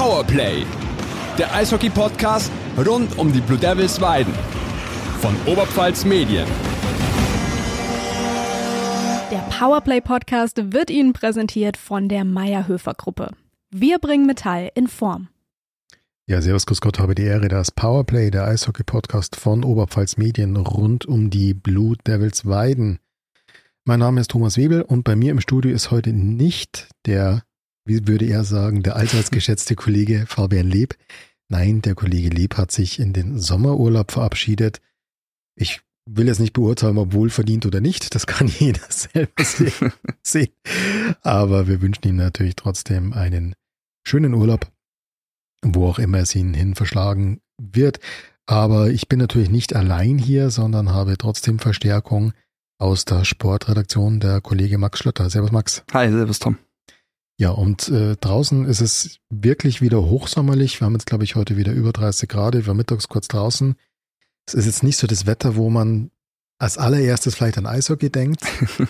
Powerplay, der Eishockey-Podcast rund um die Blue Devils Weiden von Oberpfalz Medien. Der Powerplay-Podcast wird Ihnen präsentiert von der Mayr-Höfer-Gruppe. Wir bringen Metall in Form. Ja, servus, grüß Gott, habe die Ehre, das Powerplay, der Eishockey-Podcast von Oberpfalz Medien rund um die Blue Devils Weiden. Mein Name ist Thomas Webel und bei mir im Studio ist heute nicht der, wie würde er sagen, der allseits geschätzte Kollege Fabian Leb. Nein, der Kollege Leb hat sich in den Sommerurlaub verabschiedet. Ich will jetzt nicht beurteilen, ob wohlverdient oder nicht. Das kann jeder selber sehen. Aber wir wünschen ihm natürlich trotzdem einen schönen Urlaub, wo auch immer es ihn hin verschlagen wird. Aber ich bin natürlich nicht allein hier, sondern habe trotzdem Verstärkung aus der Sportredaktion, der Kollege Max Schlötter. Servus Max. Hi, servus Tom. Ja, und draußen ist es wirklich wieder hochsommerlich. Wir haben jetzt, glaube ich, heute wieder über 30 Grad. Ich war mittags kurz draußen. Es ist jetzt nicht so das Wetter, wo man als allererstes vielleicht an Eishockey denkt.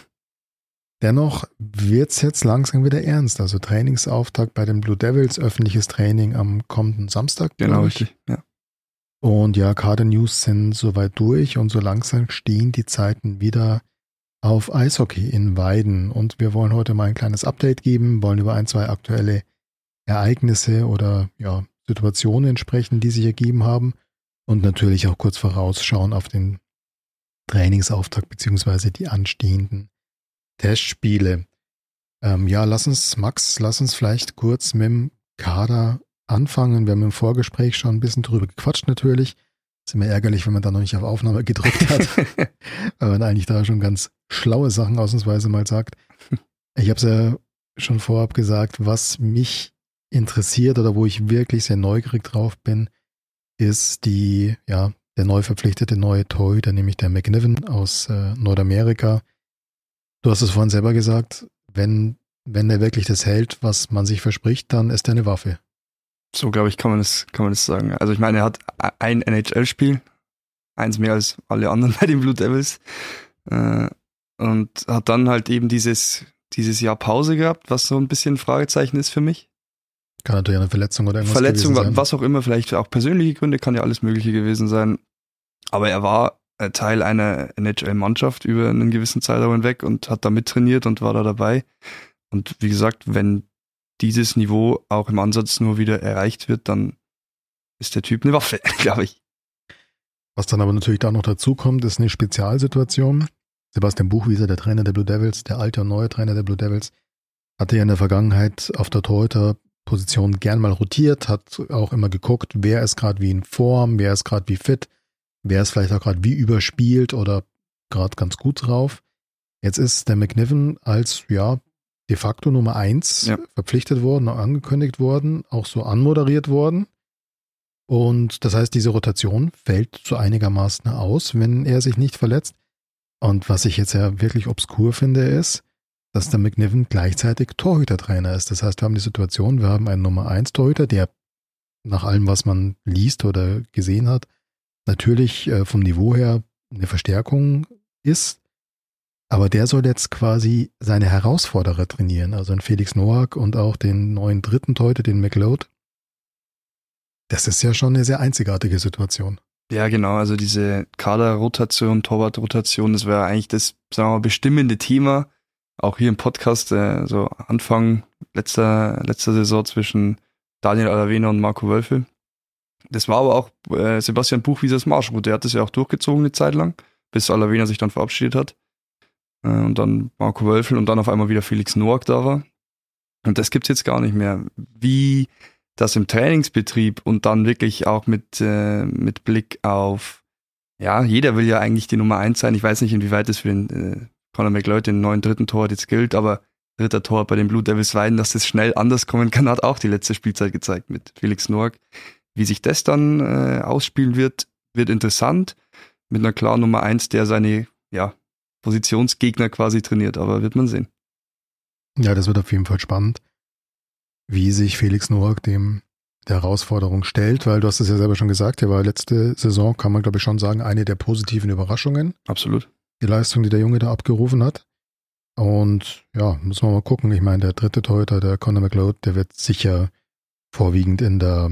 Dennoch wird es jetzt langsam wieder ernst. Also Trainingsauftakt bei den Blue Devils, öffentliches Training am kommenden Samstag. Genau, richtig, ja. Und ja, Kader-News sind soweit durch und so langsam stehen die Zeiten wieder auf Eishockey in Weiden. Und wir wollen heute mal ein kleines Update geben, wollen über ein, zwei aktuelle Ereignisse oder ja, Situationen sprechen, die sich ergeben haben und natürlich auch kurz vorausschauen auf den Trainingsauftakt beziehungsweise die anstehenden Testspiele. Lass uns vielleicht kurz mit dem Kader anfangen. Wir haben im Vorgespräch schon ein bisschen drüber gequatscht natürlich. Ist immer ärgerlich, wenn man da noch nicht auf Aufnahme gedrückt hat, weil man eigentlich da schon ganz schlaue Sachen ausnahmsweise mal sagt. Ich habe es ja schon vorab gesagt, was mich interessiert oder wo ich wirklich sehr neugierig drauf bin, ist der neu verpflichtete neue Torhüter, nämlich der McNiven aus Nordamerika. Du hast es vorhin selber gesagt, wenn er wirklich das hält, was man sich verspricht, dann ist er eine Waffe. So, glaube ich, kann man das sagen. Also ich meine, er hat ein NHL-Spiel, eins mehr als alle anderen bei den Blue Devils, und hat dann halt eben dieses Jahr Pause gehabt, was so ein bisschen ein Fragezeichen ist für mich. Kann natürlich eine Verletzung oder irgendwas Verletzung, gewesen sein. Was auch immer, vielleicht auch persönliche Gründe, kann ja alles Mögliche gewesen sein. Aber er war Teil einer NHL-Mannschaft über einen gewissen Zeitraum hinweg und hat da mittrainiert und war da dabei. Und wie gesagt, wenn dieses Niveau auch im Ansatz nur wieder erreicht wird, dann ist der Typ eine Waffe, glaube ich. Was dann aber natürlich da noch dazu kommt, ist eine Spezialsituation. Sebastian Buchwieser, der Trainer der Blue Devils, der alte und neue Trainer der Blue Devils, hatte ja in der Vergangenheit auf der Torhüterposition gern mal rotiert, hat auch immer geguckt, wer ist gerade wie in Form, wer ist gerade wie fit, wer ist vielleicht auch gerade wie überspielt oder gerade ganz gut drauf. Jetzt ist der McNiven als, de facto Nummer 1 verpflichtet worden, auch angekündigt worden, auch so anmoderiert worden. Und das heißt, diese Rotation fällt so einigermaßen aus, wenn er sich nicht verletzt. Und was ich jetzt ja wirklich obskur finde, ist, dass der McNiven gleichzeitig Torhütertrainer ist. Das heißt, wir haben die Situation, wir haben einen Nummer 1 Torhüter, der nach allem, was man liest oder gesehen hat, natürlich vom Niveau her eine Verstärkung ist. Aber der soll jetzt quasi seine Herausforderer trainieren, also den Felix Nowak und auch den neuen dritten Torhüter, den McLeod. Das ist ja schon eine sehr einzigartige Situation. Ja, genau, also diese Kaderrotation, Torwartrotation, das wäre eigentlich das, sagen wir mal, bestimmende Thema, auch hier im Podcast, so Anfang letzter Saison zwischen Daniel Alavena und Marco Wölfel. Das war aber auch Sebastian Buchwiesers Marschroute, der hat das ja auch durchgezogen eine Zeit lang, bis Alavena sich dann verabschiedet hat. Und dann Marco Wölfel und dann auf einmal wieder Felix Nowak da war. Und das gibt's jetzt gar nicht mehr. Wie das im Trainingsbetrieb und dann wirklich auch mit Blick auf, jeder will ja eigentlich die Nummer 1 sein. Ich weiß nicht, inwieweit das für den Conor McLeod, den neuen dritten Torwart jetzt gilt, aber dritter Torwart bei den Blue Devils Weiden, dass das schnell anders kommen kann, hat auch die letzte Spielzeit gezeigt mit Felix Nowak. Wie sich das dann ausspielen wird interessant. Mit einer klaren Nummer 1, der seine, Positionsgegner quasi trainiert, aber wird man sehen. Ja, das wird auf jeden Fall spannend, wie sich Felix Nowak der Herausforderung stellt, weil du hast es ja selber schon gesagt, er war letzte Saison, kann man glaube ich schon sagen, eine der positiven Überraschungen. Absolut. Die Leistung, die der Junge da abgerufen hat. Und ja, muss man mal gucken. Ich meine, der dritte Torhüter, der Conor McLeod, der wird sicher vorwiegend in der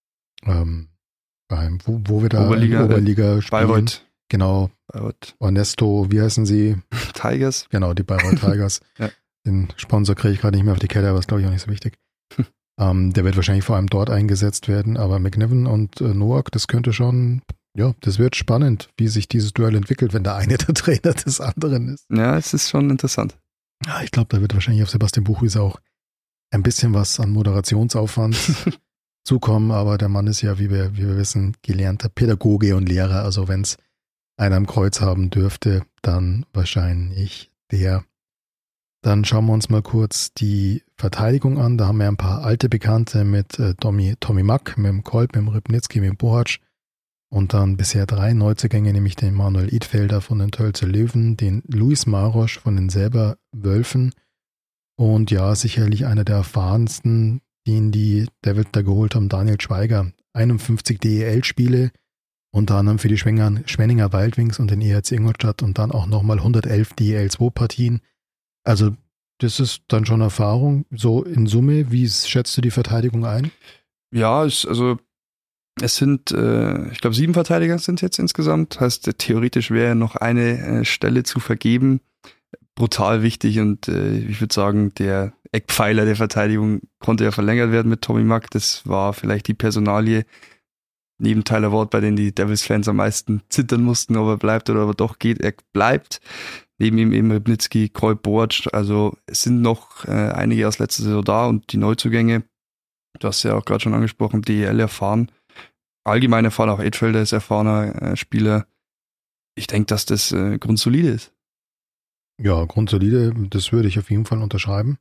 wo wir da Oberliga spielen. Bayreuth. Genau. Bayreuth. Ernesto, wie heißen sie? Tigers. Genau, die Bayreuth Tigers. Ja. Den Sponsor kriege ich gerade nicht mehr auf die Kette, aber ist glaube ich auch nicht so wichtig. Der wird wahrscheinlich vor allem dort eingesetzt werden, aber McNiven und Noack, das könnte schon, ja, das wird spannend, wie sich dieses Duell entwickelt, wenn der eine der Trainer des anderen ist. Ja, es ist schon interessant. Ja, ich glaube, da wird wahrscheinlich auf Sebastian Buchwieser auch ein bisschen was an Moderationsaufwand zukommen, aber der Mann ist ja, wie wir wissen, gelernter Pädagoge und Lehrer, also wenn es einer im Kreuz haben dürfte, dann wahrscheinlich der. Dann schauen wir uns mal kurz die Verteidigung an. Da haben wir ein paar alte Bekannte mit Tommy Mack, mit dem Kolb, mit dem Rybnicki, mit dem Bohac und dann bisher 3 Neuzugänge, nämlich den Manuel Idfelder von den Tölzer Löwen, den Luis Marosch von den Selber Wölfen und ja, sicherlich einer der erfahrensten, den die Devils da geholt haben, Daniel Schweiger. 51 DEL-Spiele, unter anderem für die Schwenninger Wildwings und den EHC Ingolstadt und dann auch nochmal 111 DEL-2-Partien. Also das ist dann schon Erfahrung. So in Summe, wie schätzt du die Verteidigung ein? Ja, es sind, ich glaube 7 Verteidiger sind jetzt insgesamt. Heißt, theoretisch wäre noch eine Stelle zu vergeben. Brutal wichtig und ich würde sagen, der Eckpfeiler der Verteidigung konnte ja verlängert werden mit Tommy Mack. Das war vielleicht die Personalie neben Tyler Ward, bei denen die Devils-Fans am meisten zittern mussten, ob er bleibt oder ob er doch geht. Er bleibt. Neben ihm eben Rybnicki, Kolb, Bohac. Also es sind noch einige aus letzter Saison da und die Neuzugänge, du hast ja auch gerade schon angesprochen, DEL erfahren. Allgemein erfahren, auch Edfelder ist erfahrener Spieler. Ich denke, dass das grundsolide ist. Ja, grundsolide, das würde ich auf jeden Fall unterschreiben.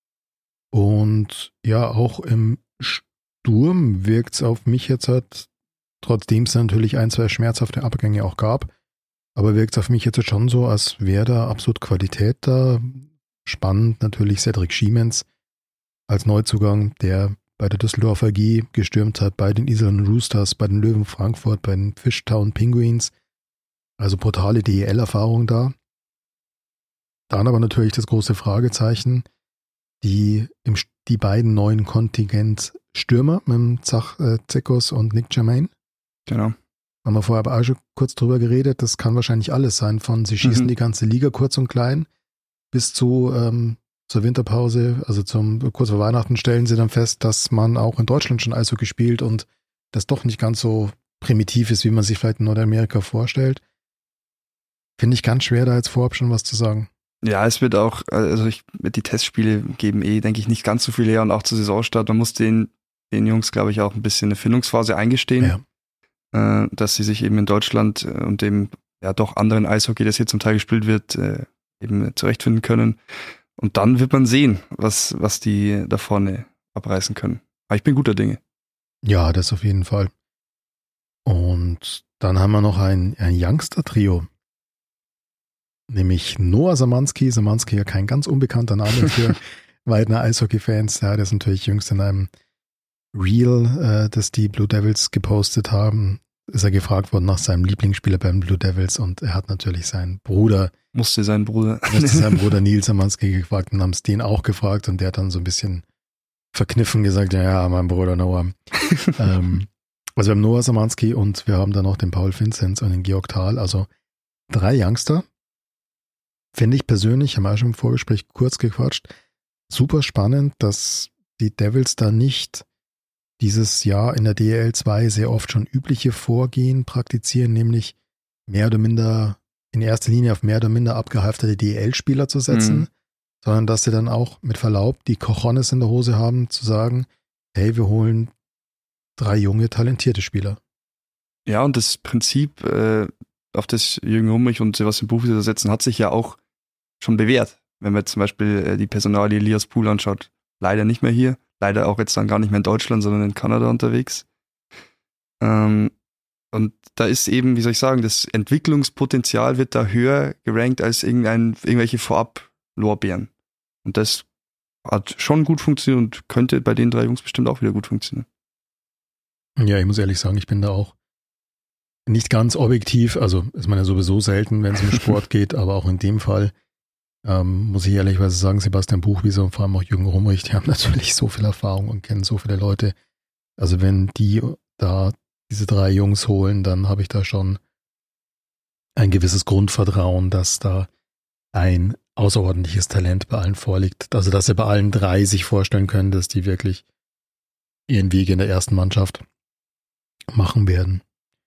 Und ja, auch im Sturm wirkt es auf mich jetzt halt, trotzdem es natürlich 1, 2 schmerzhafte Abgänge auch gab, aber wirkt es auf mich jetzt schon so, als wäre da absolut Qualität da. Spannend natürlich Cedric Schiemens als Neuzugang, der bei der Düsseldorfer AG gestürmt hat, bei den Iserlohn Roosters, bei den Löwen Frankfurt, bei den Fishtown Penguins. Also brutale DEL-Erfahrung da. Dann aber natürlich das große Fragezeichen, die beiden neuen Kontingent-Stürmer mit dem Zach Zekos und Nick Germain. Genau. Haben wir vorher aber auch schon kurz drüber geredet, das kann wahrscheinlich alles sein, von sie schießen die ganze Liga kurz und klein bis zu zur Winterpause, also kurz vor Weihnachten stellen sie dann fest, dass man auch in Deutschland schon Eishockey spielt und das doch nicht ganz so primitiv ist, wie man sich vielleicht in Nordamerika vorstellt. Finde ich ganz schwer, da jetzt vorab schon was zu sagen. Ja, es wird auch, also die Testspiele geben denke ich, nicht ganz so viel her und auch zur Saisonstart. Man muss den Jungs, glaube ich, auch ein bisschen eine Findungsphase eingestehen, dass sie sich eben in Deutschland und dem ja doch anderen Eishockey, das hier zum Teil gespielt wird, eben zurechtfinden können. Und dann wird man sehen, was die da vorne abreißen können. Aber ich bin guter Dinge. Ja, das auf jeden Fall. Und dann haben wir noch ein Youngster-Trio. Nämlich Noah Szymanski. Szymanski ja kein ganz unbekannter Name für Weidner Eishockey-Fans. Ja, der ist natürlich jüngst in einem Reel, das die Blue Devils gepostet haben, ist er gefragt worden nach seinem Lieblingsspieler beim Blue Devils und er hat natürlich seinen Bruder seinen Bruder Nils Szymanski gefragt und haben es den auch gefragt und der hat dann so ein bisschen verkniffen gesagt, ja, mein Bruder Noah. Also wir haben Noah Szymanski und wir haben dann noch den Paul Vinzenz und den Georg Thal, also 3 Youngster. Finde ich persönlich, haben wir auch schon im Vorgespräch kurz gequatscht, super spannend, dass die Devils da nicht dieses Jahr in der DEL 2 sehr oft schon übliche Vorgehen praktizieren, nämlich mehr oder minder in erster Linie auf mehr oder minder abgehalfterte DEL-Spieler zu setzen, sondern dass sie dann auch mit Verlaub die Cojones in der Hose haben, zu sagen, hey, wir holen 3 junge, talentierte Spieler. Ja, und das Prinzip, auf das Jürgen Hummich und Sebastian Buchwieser setzen, hat sich ja auch schon bewährt. Wenn man zum Beispiel die Personalie Elias Pool anschaut, leider nicht mehr hier, leider auch jetzt dann gar nicht mehr in Deutschland, sondern in Kanada unterwegs. Und da ist eben, wie soll ich sagen, das Entwicklungspotenzial wird da höher gerankt als irgendwelche Vorab-Lorbeeren. Und das hat schon gut funktioniert und könnte bei den 3 Jungs bestimmt auch wieder gut funktionieren. Ja, ich muss ehrlich sagen, ich bin da auch nicht ganz objektiv, also ist man ja sowieso selten, wenn es um Sport geht, aber auch in dem Fall muss ich ehrlicherweise sagen, Sebastian Buchwieser und vor allem auch Jürgen Hummich, die haben natürlich so viel Erfahrung und kennen so viele Leute Also wenn die da diese 3 Jungs holen, dann habe ich da schon ein gewisses Grundvertrauen, dass da ein außerordentliches Talent bei allen vorliegt. Also dass sie bei allen 3 sich vorstellen können, dass die wirklich ihren Weg in der ersten Mannschaft machen werden.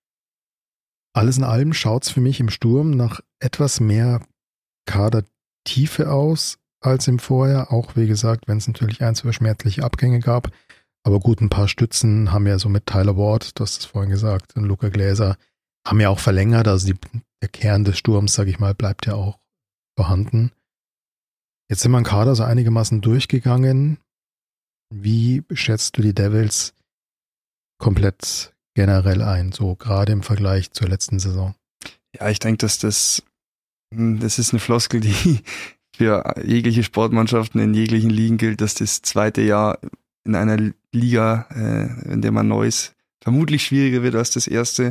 Alles in allem schaut es für mich im Sturm nach etwas mehr Kadertiefe aus als im Vorjahr. Auch wie gesagt, wenn es natürlich 2 schmerzliche Abgänge gab. Aber gut, ein paar Stützen haben ja so mit Tyler Ward, du hast es vorhin gesagt, und Luca Gläser haben ja auch verlängert. Also der Kern des Sturms, sage ich mal, bleibt ja auch vorhanden. Jetzt sind wir im Kader so einigermaßen durchgegangen. Wie schätzt du die Devils komplett generell ein, so gerade im Vergleich zur letzten Saison? Ja, ich denke, dass das ist eine Floskel, die für jegliche Sportmannschaften in jeglichen Ligen gilt, dass das zweite Jahr in einer Liga, in der man neu ist, vermutlich schwieriger wird als das erste.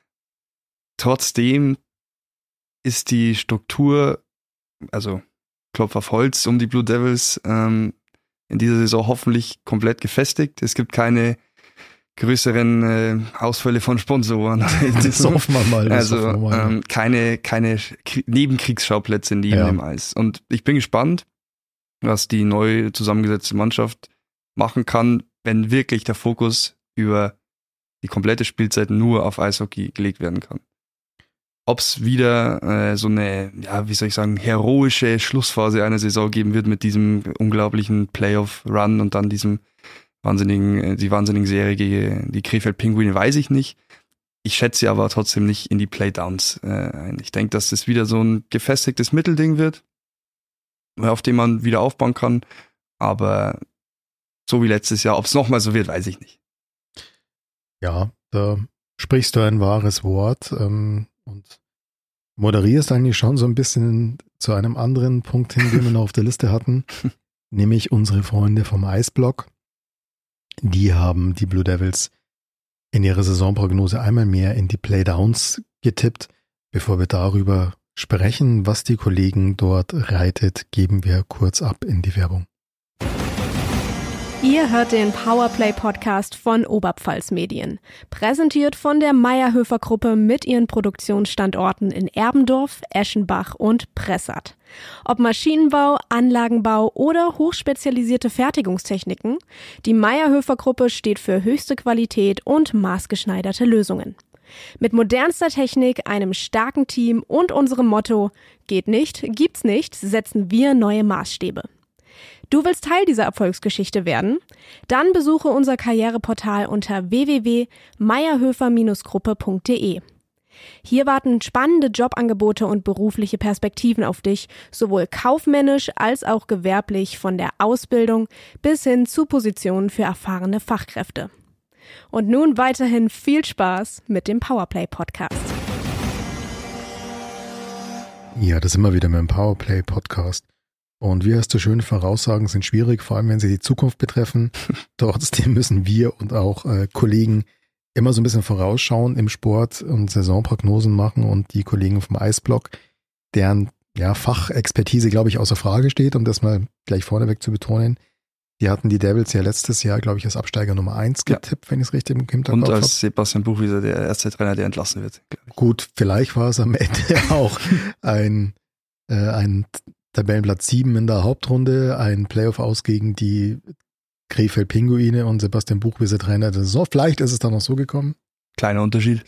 Trotzdem ist die Struktur, also Klopf auf Holz, um die Blue Devils in dieser Saison hoffentlich komplett gefestigt. Es gibt keine größeren Ausfälle von Sponsoren. Das hoffen wir mal. Also keine Nebenkriegsschauplätze neben dem Eis. Und ich bin gespannt, was die neu zusammengesetzte Mannschaft machen kann, wenn wirklich der Fokus über die komplette Spielzeit nur auf Eishockey gelegt werden kann. Ob es wieder so eine, ja, wie soll ich sagen, heroische Schlussphase einer Saison geben wird mit diesem unglaublichen Playoff-Run und dann die wahnsinnigen Serie gegen die Krefeld-Pinguine, weiß ich nicht. Ich schätze sie aber trotzdem nicht in die Playdowns ein. Ich denke, dass das wieder so ein gefestigtes Mittelding wird, auf dem man wieder aufbauen kann. Aber so wie letztes Jahr, ob es nochmal so wird, weiß ich nicht. Ja, da sprichst du ein wahres Wort und moderierst eigentlich schon so ein bisschen zu einem anderen Punkt hin, den wir noch auf der Liste hatten, nämlich unsere Freunde vom Eisblock. Die haben die Blue Devils in ihrer Saisonprognose einmal mehr in die Playdowns getippt. Bevor wir darüber sprechen, was die Kollegen dort reitet, geben wir kurz ab in die Werbung. Ihr hört den Powerplay-Podcast von Oberpfalz Medien. Präsentiert von der Mayr-Höfer-Gruppe mit ihren Produktionsstandorten in Erbendorf, Eschenbach und Pressath. Ob Maschinenbau, Anlagenbau oder hochspezialisierte Fertigungstechniken, die Mayr-Höfer-Gruppe steht für höchste Qualität und maßgeschneiderte Lösungen. Mit modernster Technik, einem starken Team und unserem Motto „Geht nicht, gibt's nicht", setzen wir neue Maßstäbe. Du willst Teil dieser Erfolgsgeschichte werden? Dann besuche unser Karriereportal unter www.mayerhöfer-gruppe.de. Hier warten spannende Jobangebote und berufliche Perspektiven auf dich, sowohl kaufmännisch als auch gewerblich, von der Ausbildung bis hin zu Positionen für erfahrene Fachkräfte. Und nun weiterhin viel Spaß mit dem Powerplay-Podcast. Ja, das sind wir wieder mit dem Powerplay-Podcast. Und wie heißt so schön, Voraussagen sind schwierig, vor allem wenn sie die Zukunft betreffen. Trotzdem müssen wir und auch Kollegen immer so ein bisschen vorausschauen im Sport und Saisonprognosen machen, und die Kollegen vom Eisblock, deren Fachexpertise, glaube ich, außer Frage steht, um das mal gleich vorneweg zu betonen. Die hatten die Devils ja letztes Jahr, glaube ich, als Absteiger Nummer 1 getippt, wenn ich es richtig im Hinterkopf habe. Und als Sebastian Buchwieser der erste Trainer, der entlassen wird. Gut, vielleicht war es am Ende auch ein Tabellenplatz 7 in der Hauptrunde, ein Playoff aus gegen die Krefeld-Pinguine und Sebastian Buchwieser Trainer der Saison. Vielleicht ist es dann noch so gekommen. Kleiner Unterschied.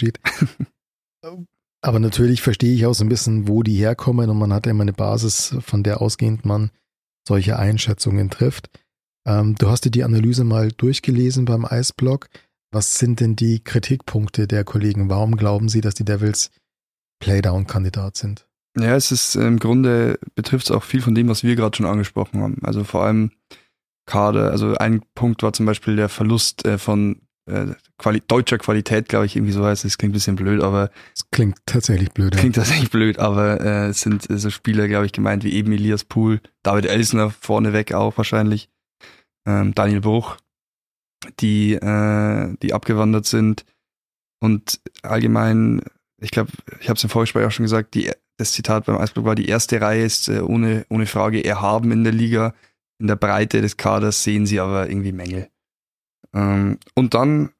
Aber natürlich verstehe ich auch so ein bisschen, wo die herkommen, und man hat immer eine Basis, von der ausgehend man solche Einschätzungen trifft. Du hast dir die Analyse mal durchgelesen beim Eisblock. Was sind denn die Kritikpunkte der Kollegen? Warum glauben sie, dass die Devils Playdown-Kandidat sind? Ja, es ist im Grunde, betrifft es auch viel von dem, was wir gerade schon angesprochen haben. Also vor allem Kader. Also ein Punkt war zum Beispiel der Verlust von deutscher Qualität, glaube ich, irgendwie so heißt es. Klingt ein bisschen blöd, aber... Es klingt tatsächlich blöd. Aber es sind so Spieler, glaube ich, gemeint wie eben Elias Pohl, David Elsner vorneweg auch wahrscheinlich, Daniel Bruch, die abgewandert sind. Und allgemein, ich glaube, ich habe es im Vorgespräch auch schon gesagt, das Zitat beim Eisblock war, die erste Reihe ist ohne Frage erhaben in der Liga. In der Breite des Kaders sehen sie aber irgendwie Mängel. Und dann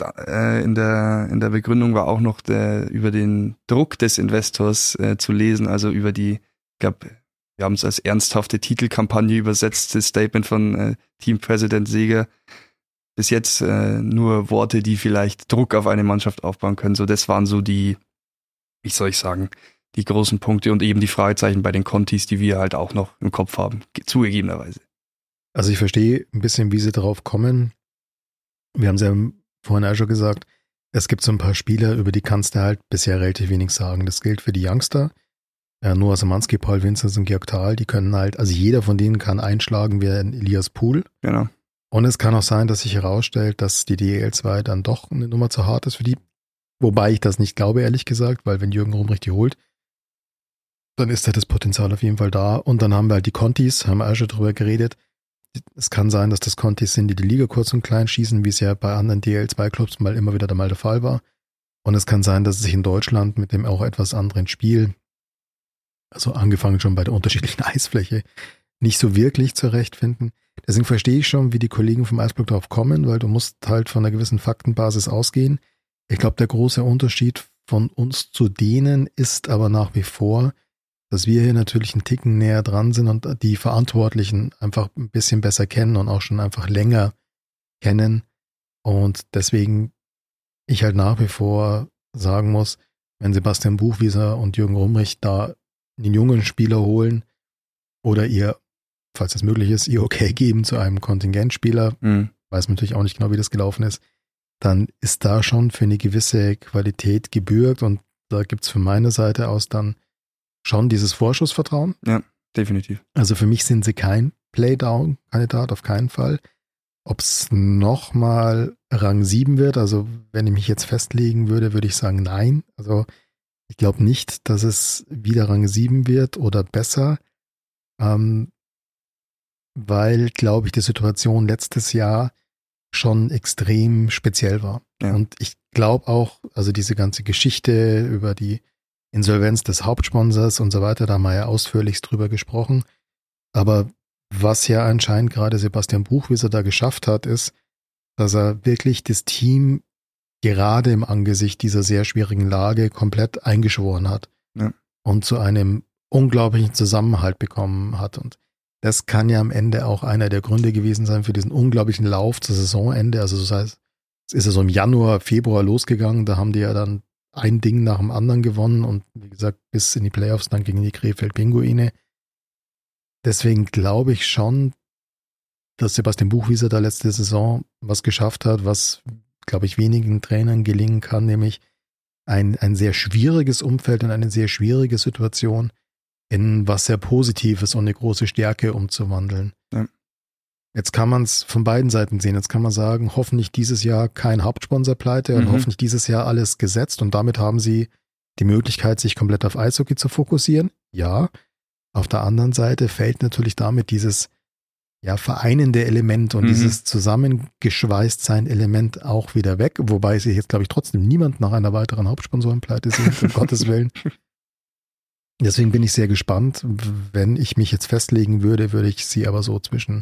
in der Begründung war auch noch über den Druck des Investors zu lesen, also über ich glaube, wir haben es als ernsthafte Titelkampagne übersetzt, das Statement von Teampräsident Seeger. Bis jetzt nur Worte, die vielleicht Druck auf eine Mannschaft aufbauen können. So, das waren so die, wie soll ich sagen, die großen Punkte und eben die Fragezeichen bei den Contis, die wir halt auch noch im Kopf haben, zugegebenerweise. Also ich verstehe ein bisschen, wie sie darauf kommen. Wir haben es ja vorhin auch schon gesagt, es gibt so ein paar Spieler, über die kannst du halt bisher relativ wenig sagen. Das gilt für die Youngster. Noah Szymanski, Paul Vincenz und Georg Thal, die können halt, also jeder von denen kann einschlagen wie ein Elias Pool. Genau. Und es kann auch sein, dass sich herausstellt, dass die DEL2 dann doch eine Nummer zu hart ist für die. Wobei ich das nicht glaube, ehrlich gesagt, weil wenn Jürgen Rumrich die holt, dann ist ja das Potenzial auf jeden Fall da. Und dann haben wir halt die Contis, haben wir auch schon drüber geredet. Es kann sein, dass das Contis sind, die die Liga kurz und klein schießen, wie es ja bei anderen DEL2-Clubs mal immer wieder der Fall war. Und es kann sein, dass es sich in Deutschland mit dem auch etwas anderen Spiel, also angefangen schon bei der unterschiedlichen Eisfläche, nicht so wirklich zurechtfinden. Deswegen verstehe ich schon, wie die Kollegen vom Eisblock darauf kommen, weil du musst halt von einer gewissen Faktenbasis ausgehen. Ich glaube, der große Unterschied von uns zu denen ist aber nach wie vor, dass wir hier natürlich einen Ticken näher dran sind und die Verantwortlichen einfach ein bisschen besser kennen und auch schon einfach länger kennen. Und deswegen ich halt nach wie vor sagen muss, wenn Sebastian Buchwieser und Jürgen Rumrich da einen jungen Spieler holen oder ihr, falls das möglich ist, ihr okay geben zu einem Kontingentspieler, weiß man natürlich auch nicht genau, wie das gelaufen ist, dann ist da schon für eine gewisse Qualität gebürgt und da gibt es von meiner Seite aus dann schon dieses Vorschussvertrauen. Ja, definitiv. Also für mich sind sie kein Playdown-Kandidat, auf keinen Fall. Ob es nochmal Rang 7 wird, also wenn ich mich jetzt festlegen würde, würde ich sagen nein. Also ich glaube nicht, dass es wieder Rang 7 wird oder besser, weil, glaube ich, die Situation letztes Jahr schon extrem speziell war. Ja. Und ich glaube auch, also diese ganze Geschichte über die Insolvenz des Hauptsponsors und so weiter, da haben wir ja ausführlichst drüber gesprochen. Aber was ja anscheinend gerade Sebastian Buchwieser da geschafft hat, ist, dass er wirklich das Team gerade im Angesicht dieser sehr schwierigen Lage komplett eingeschworen hat und zu einem unglaublichen Zusammenhalt bekommen hat. Und das kann ja am Ende auch einer der Gründe gewesen sein für diesen unglaublichen Lauf zur Saisonende. Also das heißt, es ist ja so im Januar, Februar losgegangen, da haben die ja dann ein Ding nach dem anderen gewonnen und wie gesagt, bis in die Playoffs dann gegen die Krefeld-Pinguine. Deswegen glaube ich schon, dass Sebastian Buchwieser da letzte Saison was geschafft hat, was, glaube ich, wenigen Trainern gelingen kann, nämlich ein sehr schwieriges Umfeld und eine sehr schwierige Situation in was sehr Positives und eine große Stärke umzuwandeln. Ja. Jetzt kann man es von beiden Seiten sehen. Jetzt kann man sagen, hoffentlich dieses Jahr kein Hauptsponsor pleite und hoffentlich dieses Jahr alles gesetzt und damit haben sie die Möglichkeit, sich komplett auf Eishockey zu fokussieren. Ja, auf der anderen Seite fällt natürlich damit dieses vereinende Element und dieses Zusammengeschweißt-Sein-Element auch wieder weg, wobei sich jetzt, glaube ich, trotzdem niemand nach einer weiteren Hauptsponsorenpleite sieht, um Gottes Willen. Deswegen bin ich sehr gespannt. Wenn ich mich jetzt festlegen würde, würde ich sie aber so zwischen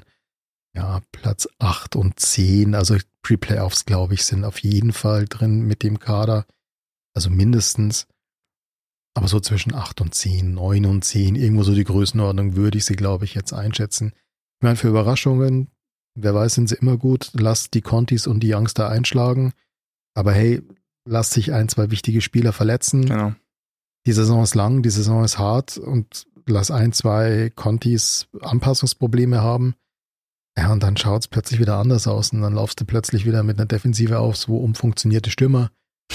Platz 8 und 10, also Pre-Playoffs, glaube ich, sind auf jeden Fall drin mit dem Kader, also mindestens, aber so zwischen 8 und 10, 9 und 10, irgendwo so die Größenordnung würde ich sie, glaube ich, jetzt einschätzen. Ich meine, für Überraschungen, wer weiß, sind sie immer gut, lasst die Contis und die Youngster einschlagen, aber hey, lasst sich 1, 2 wichtige Spieler verletzen. Genau. Die Saison ist lang, die Saison ist hart und lass 1, 2 Contis Anpassungsprobleme haben. Ja, und dann schaut es plötzlich wieder anders aus und dann laufst du plötzlich wieder mit einer Defensive auf, wo umfunktionierte Stürmer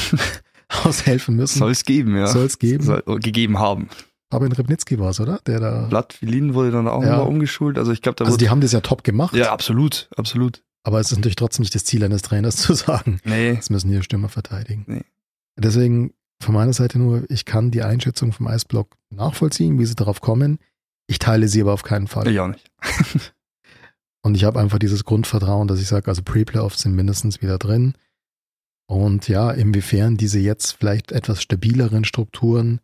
aushelfen müssen. Soll es geben, ja. Soll es geben. Soll gegeben haben. Aber in Ribnitzky war es, oder? Der da. Blatt-Vilin wurde dann auch nochmal umgeschult. Also ich glaube, die haben das ja top gemacht. Ja, absolut, absolut. Aber es ist natürlich trotzdem nicht das Ziel eines Trainers zu sagen. Nee. Das müssen die Stürmer verteidigen. Nee. Deswegen von meiner Seite nur, ich kann die Einschätzung vom Eisblock nachvollziehen, wie sie darauf kommen. Ich teile sie aber auf keinen Fall. Ich auch nicht. Und ich habe einfach dieses Grundvertrauen, dass ich sage, also Pre-Playoffs sind mindestens wieder drin. Und ja, inwiefern diese jetzt vielleicht etwas stabileren Strukturen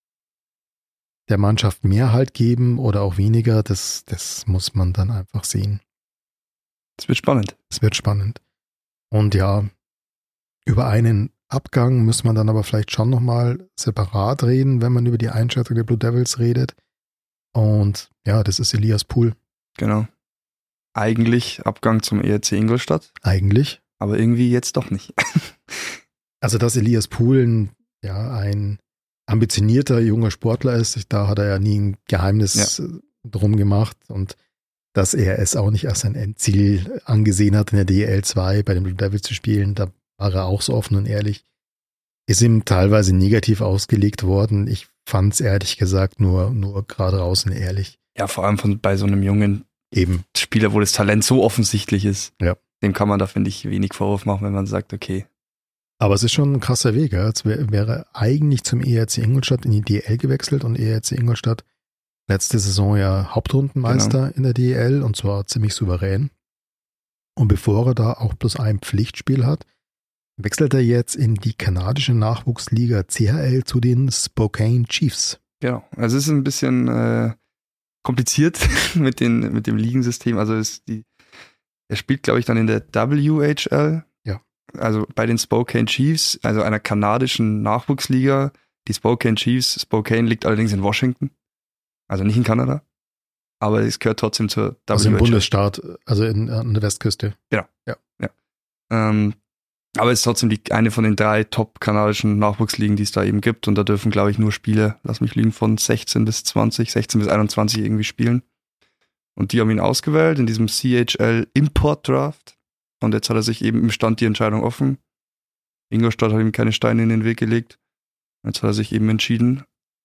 der Mannschaft mehr Halt geben oder auch weniger, das muss man dann einfach sehen. Es wird spannend. Es wird spannend. Und ja, über einen Abgang muss man dann aber vielleicht schon nochmal separat reden, wenn man über die Einschätzung der Blue Devils redet. Und ja, das ist Elias Pool. Genau. Eigentlich Abgang zum ERC Ingolstadt. Eigentlich. Aber irgendwie jetzt doch nicht. Also, dass Elias Pool ein ambitionierter junger Sportler ist, da hat er ja nie ein Geheimnis drum gemacht. Und dass er es auch nicht als sein Endziel angesehen hat, in der DEL 2 bei den Blue Devils zu spielen, da war er auch so offen und ehrlich. Ist ihm teilweise negativ ausgelegt worden. Ich fand es ehrlich gesagt nur gerade raus und ehrlich. Ja, vor allem bei so einem jungen Spieler, wo das Talent so offensichtlich ist. Ja. Dem kann man da, finde ich, wenig Vorwurf machen, wenn man sagt, okay. Aber es ist schon ein krasser Weg. Ja. Jetzt wäre eigentlich zum ERC Ingolstadt in die DEL gewechselt und ERC Ingolstadt letzte Saison ja Hauptrundenmeister in der DEL und zwar ziemlich souverän. Und bevor er da auch bloß ein Pflichtspiel hat, wechselt er jetzt in die kanadische Nachwuchsliga CHL zu den Spokane Chiefs. Genau, also es ist ein bisschen kompliziert mit dem Ligensystem. Also er spielt, glaube ich, dann in der WHL. Ja. Also bei den Spokane Chiefs, also einer kanadischen Nachwuchsliga. Die Spokane Chiefs, Spokane liegt allerdings in Washington. Also nicht in Kanada. Aber es gehört trotzdem zur WHL. Also im Bundesstaat, also an der Westküste. Genau. Ja. Aber es ist trotzdem eine von den 3 top-kanadischen Nachwuchsligen, die es da eben gibt. Und da dürfen, glaube ich, nur Spieler, lass mich liegen, von 16 bis 21 irgendwie spielen. Und die haben ihn ausgewählt in diesem CHL Import Draft. Und jetzt hat er sich eben, im Stand die Entscheidung offen. Ingolstadt hat ihm keine Steine in den Weg gelegt. Jetzt hat er sich eben entschieden,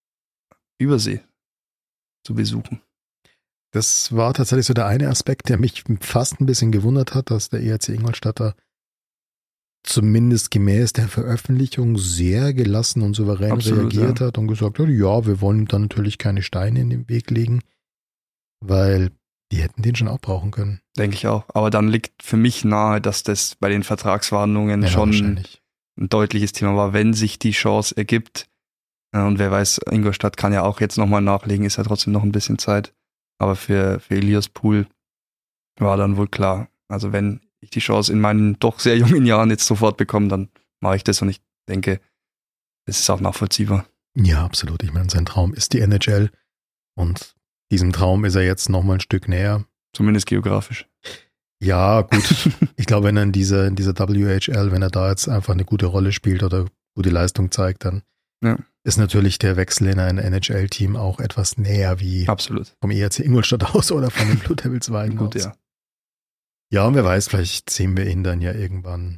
Übersee zu besuchen. Das war tatsächlich so der eine Aspekt, der mich fast ein bisschen gewundert hat, dass der ERC Ingolstadter zumindest gemäß der Veröffentlichung sehr gelassen und souverän reagiert hat und gesagt hat, ja, wir wollen ihm da natürlich keine Steine in den Weg legen, weil die hätten den schon auch brauchen können. Denke ich auch. Aber dann liegt für mich nahe, dass das bei den Vertragsverhandlungen schon ein deutliches Thema war, wenn sich die Chance ergibt. Und wer weiß, Ingolstadt kann ja auch jetzt nochmal nachlegen, ist ja trotzdem noch ein bisschen Zeit. Aber für Elias Pool war dann wohl klar, also wenn ich die Chance in meinen doch sehr jungen Jahren jetzt sofort bekomme, dann mache ich das und ich denke, es ist auch nachvollziehbar. Ja, absolut. Ich meine, sein Traum ist die NHL und diesem Traum ist er jetzt nochmal ein Stück näher. Zumindest geografisch. Ja, gut. Ich glaube, wenn er in dieser WHL, wenn er da jetzt einfach eine gute Rolle spielt oder gute Leistung zeigt, dann ist natürlich der Wechsel in ein NHL-Team auch etwas näher wie absolut vom ERC Ingolstadt aus oder von den Blue Devils Weiden gut, aus. Ja. Ja, und wer weiß, vielleicht sehen wir ihn dann ja irgendwann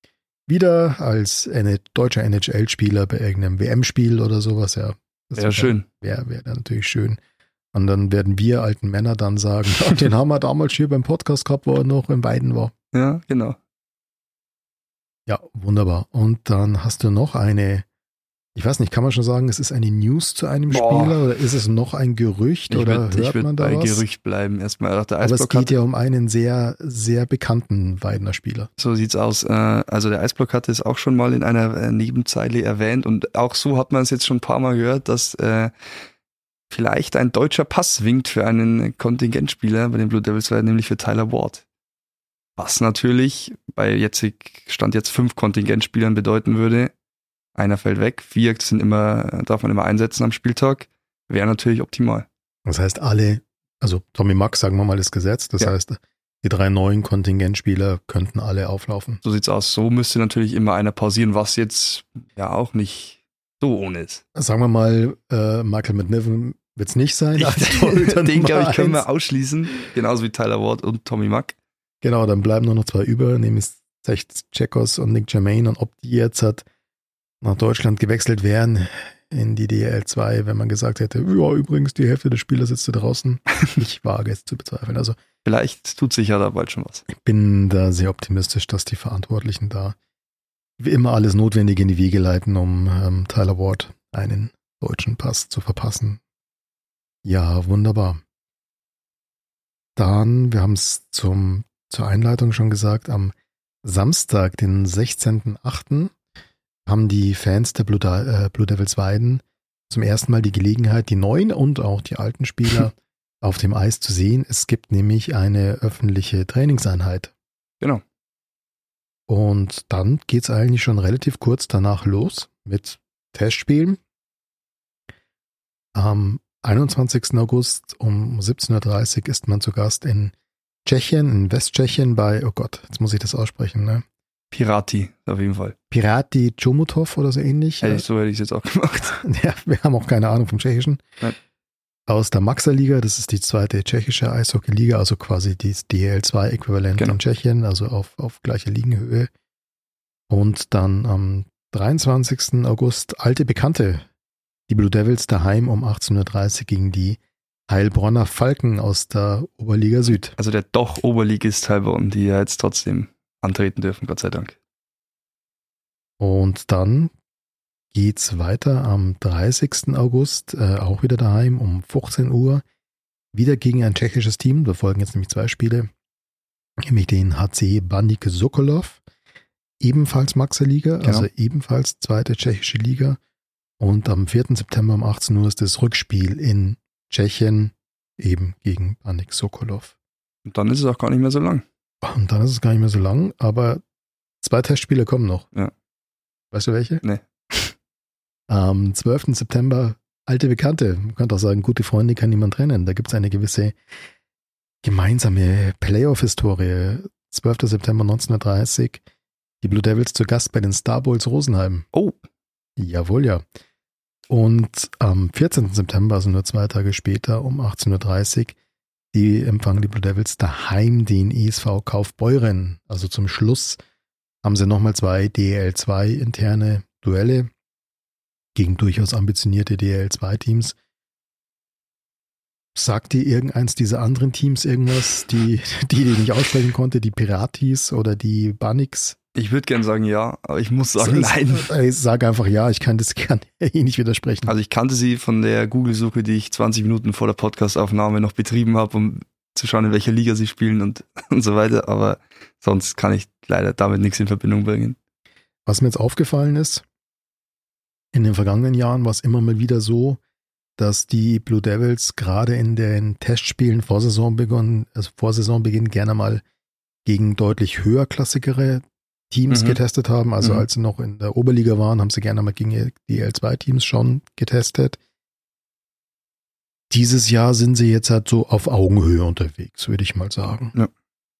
wieder als deutscher NHL-Spieler bei irgendeinem WM-Spiel oder sowas. Ja, wäre schön. Wäre dann natürlich schön. Und dann werden wir alten Männer dann sagen, ja, den haben wir damals hier beim Podcast gehabt, wo er noch in Weiden war. Ja, genau. Ja, wunderbar. Und dann hast du noch eine, ich weiß nicht, kann man schon sagen, es ist eine News zu einem Spieler oder ist es noch ein Gerücht ich hört man da bei was? Gerücht bleiben erstmal. Aber es geht ja um einen sehr, sehr bekannten Weidener Spieler. So sieht's aus. Also der Eisblock hatte es auch schon mal in einer Nebenzeile erwähnt und auch so hat man es jetzt schon ein paar Mal gehört, dass vielleicht ein deutscher Pass winkt für einen Kontingentspieler bei den Blue Devils, nämlich für Tyler Ward. Was natürlich bei Stand jetzt 5 Kontingentspielern bedeuten würde, einer fällt weg, 4 darf man immer einsetzen am Spieltag, wäre natürlich optimal. Das heißt also Tommy Max, sagen wir mal, ist gesetzt, das heißt, die 3 neuen Kontingentspieler könnten alle auflaufen. So sieht's aus. So müsste natürlich immer einer pausieren, was jetzt ja auch nicht so ohne ist. Sagen wir mal, Michael McNiven wird es nicht sein. Den, glaube ich, können wir ausschließen, genauso wie Tyler Ward und Tommy Mack. Genau, dann bleiben nur noch 2 über, nämlich Zach Tschekos und Nick Germain und ob die jetzt nach Deutschland gewechselt wären in die DEL 2, wenn man gesagt hätte, ja, übrigens, die Hälfte der Spieler sitzt da draußen. Ich wage es zu bezweifeln. Also vielleicht tut sich ja da bald schon was. Ich bin da sehr optimistisch, dass die Verantwortlichen da wie immer alles Notwendige in die Wege leiten, um Tyler Ward einen deutschen Pass zu verpassen. Ja, wunderbar. Dann, wir haben es zur Einleitung schon gesagt, am Samstag, den 16.08., haben die Fans der Blue Devils Weiden zum ersten Mal die Gelegenheit, die neuen und auch die alten Spieler auf dem Eis zu sehen. Es gibt nämlich eine öffentliche Trainingseinheit. Genau. Und dann geht es eigentlich schon relativ kurz danach los mit Testspielen. Am 21. August um 17.30 Uhr ist man zu Gast in Tschechien, in Westtschechien bei, oh Gott, jetzt muss ich das aussprechen, ne? Pirati, auf jeden Fall. Pirati Chomutov oder so ähnlich. So hätte ich es jetzt auch gemacht. Ja, wir haben auch keine Ahnung vom Tschechischen. Nein. Aus der Maxa-Liga, das ist die zweite tschechische Eishockey-Liga, also quasi das DL2-Äquivalent in Tschechien, also auf gleicher Ligenhöhe. Und dann am 23. August alte Bekannte, die Blue Devils daheim um 18.30 Uhr gegen die Heilbronner Falken aus der Oberliga Süd. Also der doch Oberligist Heilbronn, die ja jetzt trotzdem antreten dürfen, Gott sei Dank. Und dann geht's weiter am 30. August, auch wieder daheim um 15 Uhr, wieder gegen ein tschechisches Team. Da folgen jetzt nämlich 2 Spiele, nämlich den HC Baník Sokolov, ebenfalls Maxa-Liga, also ebenfalls zweite tschechische Liga. Und am 4. September um 18 Uhr ist das Rückspiel in Tschechien, eben gegen Baník Sokolov. Und dann ist es auch gar nicht mehr so lang. Und dann ist es gar nicht mehr so lang, aber 2 Testspiele kommen noch. Ja. Weißt du welche? Nee. Am 12. September alte Bekannte, man könnte auch sagen, gute Freunde kann niemand trennen. Da gibt es eine gewisse gemeinsame Playoff-Historie. 12. September 1930, die Blue Devils zu Gast bei den Star Bulls Rosenheim. Oh. Jawohl, ja. Und am 14. September, also nur 2 Tage später, um 18.30 Uhr, die empfangen die Blue Devils daheim den ESV Kaufbeuren. Also zum Schluss haben sie nochmal 2 DL2 interne Duelle gegen durchaus ambitionierte DL2-Teams. Sagt dir irgendeins dieser anderen Teams irgendwas, die ich nicht aussprechen konnte, die Piratis oder die Baníks? Ich würde gern sagen ja, aber ich muss sagen nein. Ich sage einfach ja, ich kann nicht widersprechen. Also ich kannte sie von der Google-Suche, die ich 20 Minuten vor der Podcast-Aufnahme noch betrieben habe, um zu schauen, in welcher Liga sie spielen und so weiter, aber sonst kann ich leider damit nichts in Verbindung bringen. Was mir jetzt aufgefallen ist, in den vergangenen Jahren war es immer mal wieder so, dass die Blue Devils gerade in den Testspielen vor Saisonbeginn gerne mal gegen deutlich höherklassigere Teams getestet haben. Also als sie noch in der Oberliga waren, haben sie gerne mal gegen die L2-Teams schon getestet. Dieses Jahr sind sie jetzt halt so auf Augenhöhe unterwegs, würde ich mal sagen. Ja.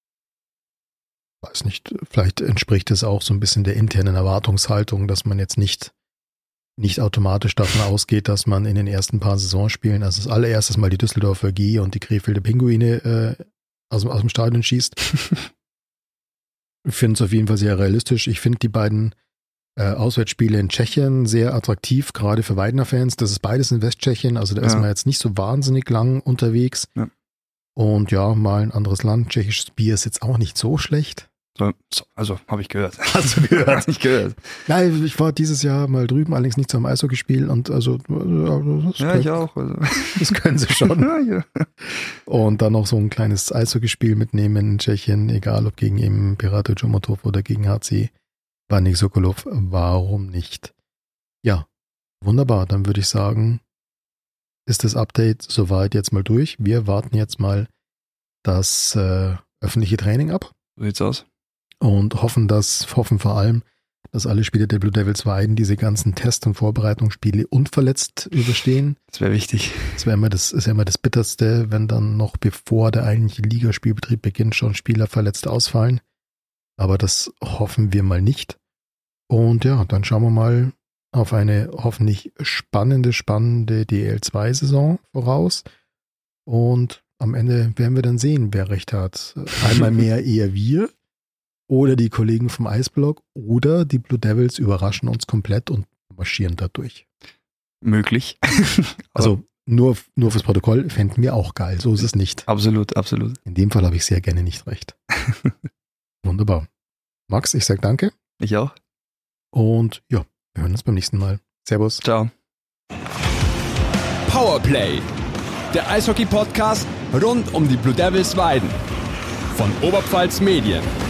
Weiß nicht, vielleicht entspricht es auch so ein bisschen der internen Erwartungshaltung, dass man jetzt nicht automatisch davon ausgeht, dass man in den ersten paar Saisonspielen, also das allererstes Mal die Düsseldorfer G und die Krefelder Pinguine aus dem Stadion schießt. Ich finde es auf jeden Fall sehr realistisch. Ich finde die beiden Auswärtsspiele in Tschechien sehr attraktiv, gerade für Weidner-Fans. Das ist beides in Westtschechien, also da ist man jetzt nicht so wahnsinnig lang unterwegs. Ja. Und ja, mal ein anderes Land. Tschechisches Bier ist jetzt auch nicht so schlecht. Also, habe ich gehört. Hast du gehört? Ich gehört. Nein, ich war dieses Jahr mal drüben, allerdings nicht zum Eishockeyspiel und also ich auch. Also. Das können sie schon. Ja. Und dann noch so ein kleines Eishockeyspiel mitnehmen in Tschechien, egal ob gegen eben Pirati Chomutov oder gegen HC Baník Sokolov, warum nicht? Ja, wunderbar, dann würde ich sagen, ist das Update soweit jetzt mal durch. Wir warten jetzt mal das öffentliche Training ab. So sieht's aus. Und hoffen vor allem, dass alle Spieler der Blue Devils Weiden diese ganzen Test- und Vorbereitungsspiele unverletzt überstehen. Das wäre wichtig. Das ist ja immer das Bitterste, wenn dann noch bevor der eigentliche Ligaspielbetrieb beginnt, schon Spieler verletzt ausfallen. Aber das hoffen wir mal nicht. Und ja, dann schauen wir mal auf eine hoffentlich spannende DL2-Saison voraus. Und am Ende werden wir dann sehen, wer recht hat. Einmal mehr eher wir oder die Kollegen vom Eisblock oder die Blue Devils überraschen uns komplett und marschieren da durch. Möglich. Also nur fürs Protokoll fänden wir auch geil. So ist es nicht. Absolut, absolut. In dem Fall habe ich sehr gerne nicht recht. Wunderbar. Max, ich sage danke. Ich auch. Und ja, wir hören uns beim nächsten Mal. Servus. Ciao. Powerplay, der Eishockey-Podcast rund um die Blue Devils Weiden von Oberpfalz Medien.